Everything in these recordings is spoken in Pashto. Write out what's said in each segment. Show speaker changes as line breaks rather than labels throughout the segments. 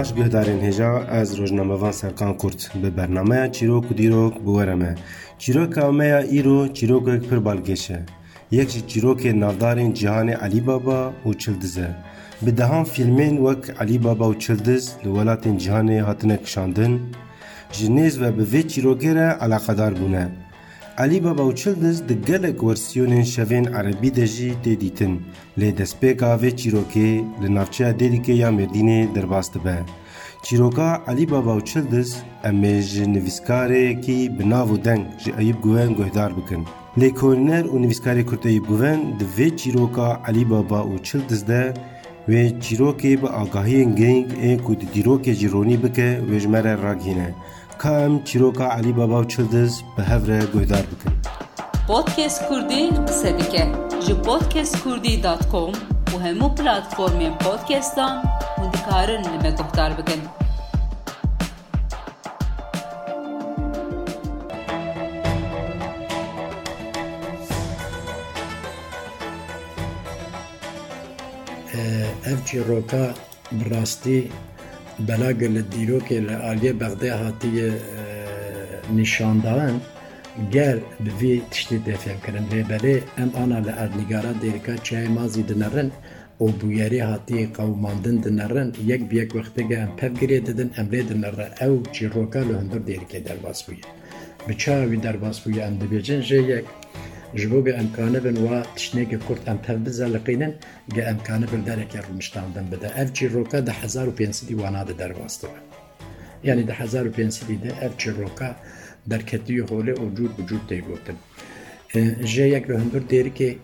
باش گهدارین هجا از روزنامه‌وان سرکان کرد به برنامه چیروک و دیروک بورمه. چیروک اومیا ایرو چیروک پر بالگشه. یک چیروک نافدارین جهان علی بابا و چلدزه. به دهان فیلمین وک علی بابا و چلدز لولاتین جهان هاتنه کشاندن. جنیز و به وی چیروکی را علاقدار بونه. علی بابا و چلدز ده گلک ورسیونین شوین عربی دجی دیدیتن لی دسپیکا و چیروکی لنافچه دیدیکه یا مردینه درباست به. چیروکا علی بابا و چلدز امیج نویسکاره کی بناو و دنگ جی ایب گوین گوهدار بکن. لی کورنر و نویسکاره کرد ایب گوین ده وی چیروکا علی بابا و چلدز ده و چیروکی با آگاهی گنگ این کود دیروک جیرونی بکه و جمره راگینه. کام چیروکا علی بابا و چلدز به هفره گویدار بکن.
پودکست کردی قصه دیگه جو podcastkurdی.com و همو پلاتفورم پودکستان و دیکارن لما گوهدار بکن.
اف چیروکا براستی بلاگل دیروک لآلیه بغده هاتی نشاندان گر بوی تشتی دفهم کرن لیباله ام آنا لأرنگارا دیرکا چای مازی دنرن او بویاری هاتی قوماندن دنرن یک بیک وقتی که ام پف گریه ددن ام ری دنرن او چیروکا لهندر دیرکه در باس بویه بچاوی در باس بویه ام دبیجن جه یک جبو به امکانه بن و تشنیک کرد ام پف بزلقینن گه امکانه بل درک رونشتاندن بده اف چیروکا ده 1500 واناده در واسطه یعنی ده 1500 ده اف چیروکا در کتیو حوله وجود تیگوتن جه یک رو هندور دیری که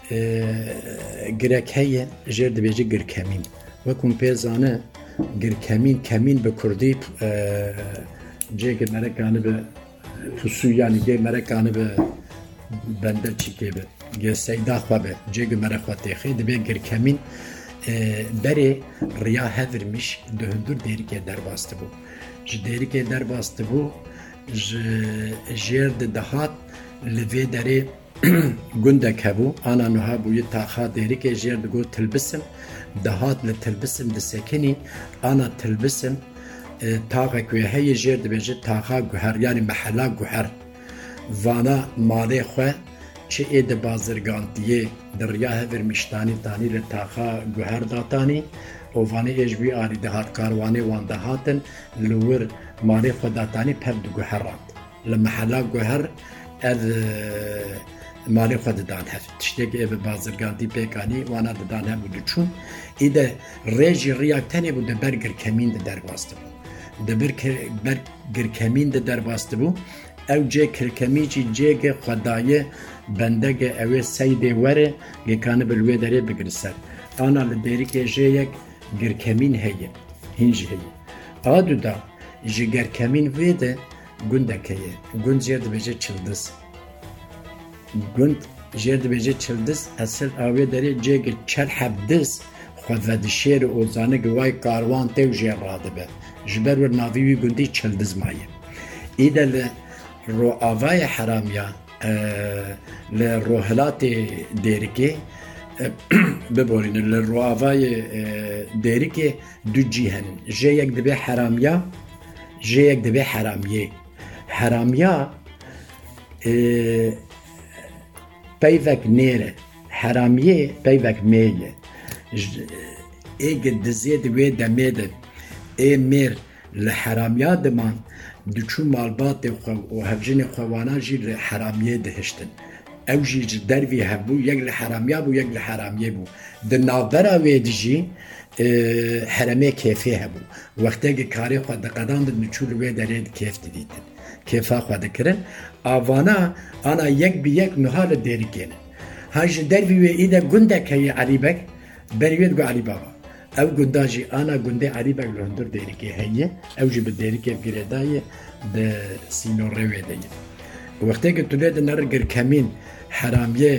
گرک هیه جر دبیجه گرکمین و کمپیزانه گرکمین به کردی جه که مرکانه به پسو یعنی گه مرکانه به بندر چی که به گه سیدا خوابه جه که مرخواتی خیلی دبیه گرکمین بری ریا هفرمیش ده هندور دیری که در باسته بو جه دیری که در باسته بو جرد دهات لوی داره گندک هبو آنا نوها بوی تاخا دیری که جرد گو تلبسم دهات لتلبسم دسکنی آنا تلبسم تاقا کوی هی جرد بیجه تاقا گوهر یعنی محلا گوهر وانا مالی خواه چه اید بازرگانتیه در ریاه ورمشتانی تانی لتاقا گوهر داتانی و وانی اجبی آری دهات کاروانی وان دهاتن لور مالی خوداتانی پر دو گوهر راند لمحلا گوهر از مالی خود دان هفت تشتیک ایو بازرگانتی پیکانی وانا دان هم بودو چون ایده ریجی ریاکتنی بوده برگر کمین ده در باسته بو ده برگر کمین ده در باسته بو او جه کرکمی چی جه که خدای بنده که اوه سیده وره که کانه بلوه داره بگرسد آنا لدیری که جه یک گرکمین هیه هنج هیه آدو دا جگر کمین ویده گندکیه گند جرد بیجه چلدز گند جرد بیجه چلدز اصل آوه داره جگر چل حبدز خود و دشیر اوزانه گوای کاروان تیو جیر راده به جبر ور ناویوی گندی چلدز مایه ایده رو آوای حرامیا لروحلات دیرکی ببورین لرو آوای دیرکی دو جیهنن جه یک دبی حرامیا جه یک دبی حرامیه حرامیا پیوک نیره حرامیه پیوک میه ایگه دزید وی دمیده ای میر لحرامیا دمان دوچو مالبات و هفجین خوانا جی لحرامیه دهشتن او جی دروی هبو یک لحرامیا بو یک لحرامیه بو ده نابرا ویدی جی حرمه کیفی هبو وقتی که کاری خود قدان ده نچول وی درید کیف دیدن کیفا خود کرن آوانا آنا یک بی یک نحال دیری کنن هاش دروی وی ایده گنده که عریبک بریوید گو علی بابا او گنداجی آنا گنده عریبک لهندر دیری که هیه او جی به دیری که گریدایه ده سینو روی دیه وقتی که تولید نرگر کمین حرامیه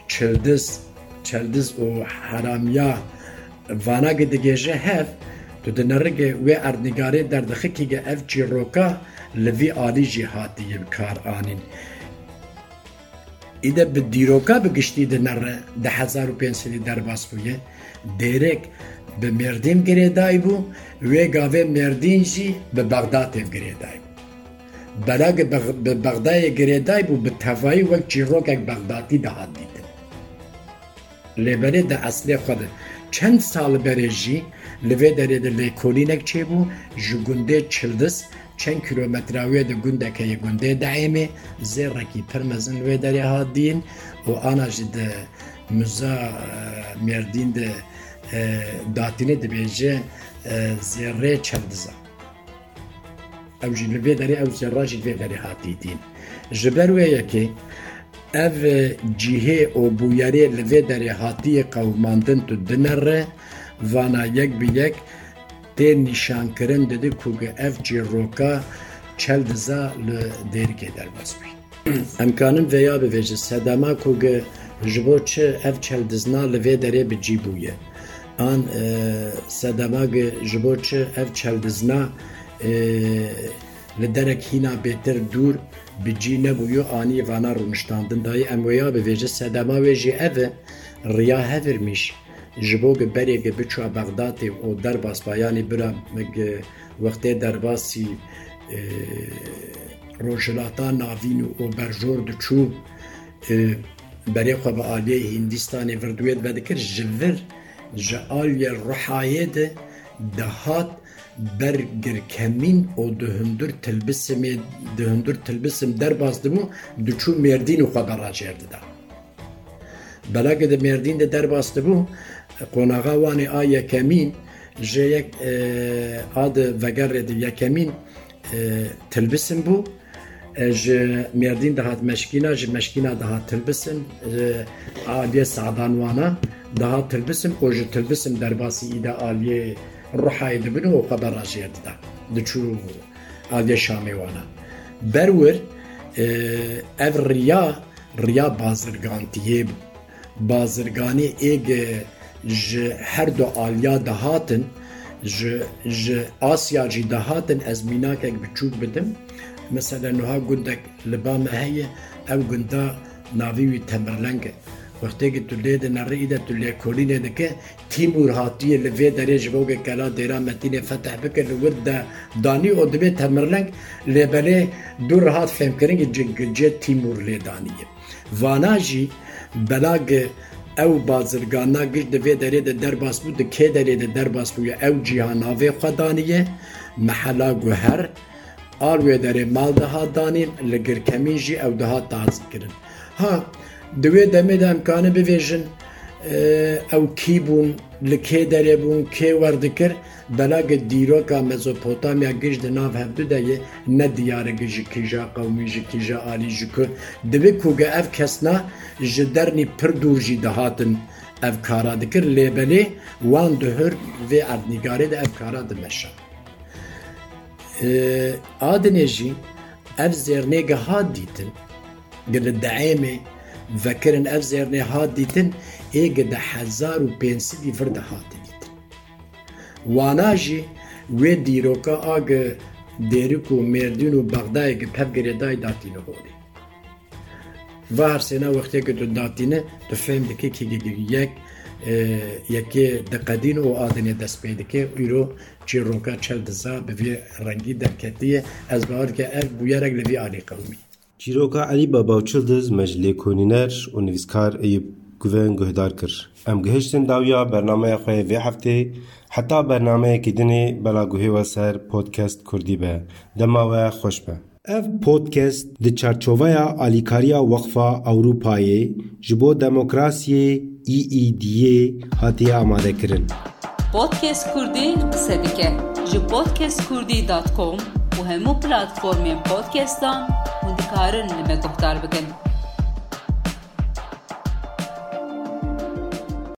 چلدز و حرامیا وانا گدگیجه هف تو دنرگه و اردنگاره در دخکی که اف چیروکا لوی آلی جهاتی کار آنین ایده به دیروکا بگشتی ده نره 10,500 درباس بویه دیرک به مردین گریدای بو و گاوه مردین جی به بغداد گریدای بو بلاگ به بغداد گریدای بو به تفایی وقت چیروک اک بغدادی دهات دیدن لیبره ده اصلی خود چند سال برجی لوی داره ده لیکولینک چه بو جو گنده چلدس چند کیلومتراوی ده گنده که یه گنده دعیمه زیرکی پرمزن لوی داره هات دین و آنا جی ده مزا مردین ده داتینه ده بیجه زیره چلدزا او جی لوی داره او زیره جی لوی داره هات دین جبروه یکی ev cihê û bûyerê li vê derê hatiye qewmandin tu dinere vana yek bi yek tê nîşankirin didî ku ev çîroka çel diza li dêrikê derbas bî. Emkanin veya bivêje sedema ku ji bo çi ev çeldizna li vê derê bi cî bûye. An sedema ji bo çi ev çeldizna li derek hîna bêtir dûr بجی نبویو آنی وانا رونشتاندن دایی امویا به ویجه سدما ویجی اوه ریا هفر میش جبوگ بریگ بچوا بغداد و درباس بایانی برا وقتی درباسی روشلاتا ناوین و برجور دچو بری خواب آلیه هندستانی وردوید و دکر جور جآلیه روحایه ده دهات برگر کمین و دهندر تلبسم در بازده بو دچو مردین و خبر را جرده دا بلاگه ده مردین ده در بازده بو قوناغا وانی آیا کمین جه یک آد وگر ده یکمین تلبسم بو جه مردین ده هات مشکینا جه مشکینا ده هات تلبسم آلیه سعدانوانا ده هات تلبسم و جه تلبسم در باسی ایده آلیه روحای دبنو و خبر راجعه دا دچو آدیا شامی وانا برور اف ریا بازرگانتیه بازرگانی ایگ هر دو آلیا دهاتن آسیا جی دهاتن از میناک اگ بچوک بدم مثلا نوها گندک لبام هیه او گندا ناویوی تمرلنگه وقتی که تو لیده نریده تو لیکولینه دکه تیمور هاتیه لوی دریج بوگه کلا دیرا متینه فتح بکر ورد دانی او دبی تمرلنگ لیبله دور هات فهم کرنگی جه تیمور لیدانیه وانا جی بلاگ او بازرگانا گشت دوی دریده در باس بود که دریده در باس بود او جیهاناوی خودانیه محلا گوهر آلوی داری مال ده ها دانین لگر کمی جی او ده ها تازی کرن ها دوی دمه ده امکانه بویژن او کی بون لکه داره بون که وردکر بلاگ دیروکا مزوپوتامیا گیج ده ناف هفدو ده یه نه دیاره گیجی کیجا قومی جی کیجا آلی جی که دوی کوگه اف کسنا جدرنی پر دور جی دهاتن اف کارا دکر لیبلی وان دهر و اردنگاره ده اف کارا ده مشا آدنه جی اف زیرنگه ها دیتن گل دعیمه وکرن اف زیرنه ها دیتن ایگه ده 1500 فرد ها دیتن وانا جی و دیروکا آگه دیروکو مردین و بغدای که پف گریدای داتینه بوده و هر سینا وقتی که تو داتینه تو فهم دکه که یکی دقدین و آدنه دست پیده که ایرو چی روکا چل دزا به رنگی درکتیه از باور که اف بویرک لوی آلی قومی
چیروکا علی بابا و چلدز مجلی کونینر و نویسکار ایب گوین گهدار کر ام گهشتن داویا برنامه خواه وی هفته حتی برنامه که دنی بلا گوهی و سر پودکست کردی به دما و خوش به اف پودکست د چارچوبیا الیکاریا وقفه اروپایی جبو دموکراسی EEDA هاتیه آماده کرن
پودکست کردی قصه دیگه جو podcastkurdی.com و همو پلاتفورم پودکستان و دکارن نمه گفتار بکن